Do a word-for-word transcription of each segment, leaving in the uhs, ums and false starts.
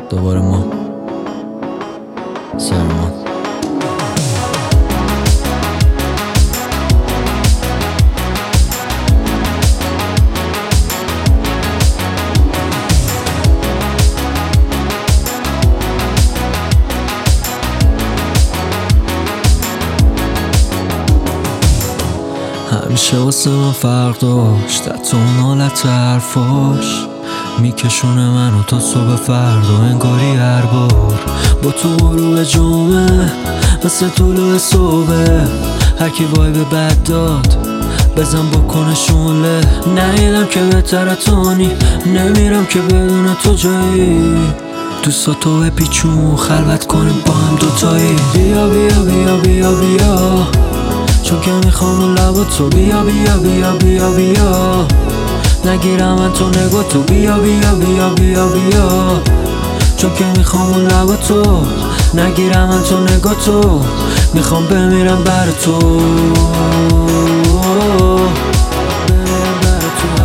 دوباره ما سرمان همیشه واسه من فرق داشت حتی اون حالت حرفاش میکشونه منو تا صبح فردا انگاری هر بار با تو غروب جمعه مثل طلوع صبح هرکی وایب بد داد بزن بکنه شونه نیدم که بهتره تانی نمیرم که بدون تو جایی دوستا تو بپیچون خلوت کنیم با هم دوتایی بیا بیا بیا بیا بیا چون که میخوام اون لبا تو بیا بیا بیا بیا بیا نگیرم من تو نگاه تو بیا بیا بیا بیا بیا چون که میخوام اون لبا تو نگیرم من تو نگاه تو میخوام بمیرم بر تو بمیرم بر تو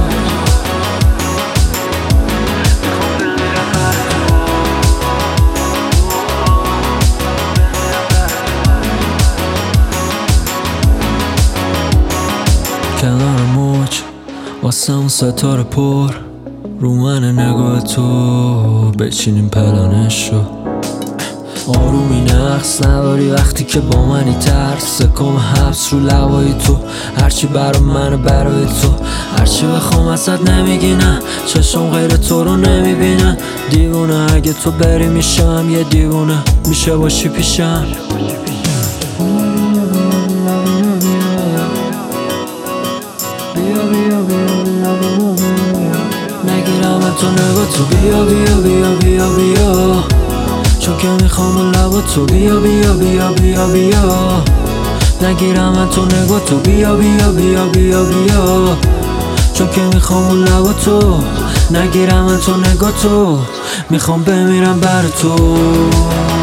کنار موج واسه اون ستاره پر رو من نگاه تو بچینیم پلانشو آرومی نقص نداری وقتی که با منی ترس سکم حبس رو لبای تو هرچی برا منه برای تو هرچی بخوام ازت نمیگی نه چشم غیر تو رو نمیبینن دیوونه اگه تو بری میشم یه دیوونه میشه باشی پیشم نگیرم من تو نگاه تو بیا بیا بیا بیا بیا چون که میخوام اون لبا تو بیا بیا بیا بیا بیا نگیرم من تو نگاه تو بیا بیا بیا بیا بیا چون که میخوام اون لبا تو نگیرم من تو نگاه تو میخوام بمیرم بر تو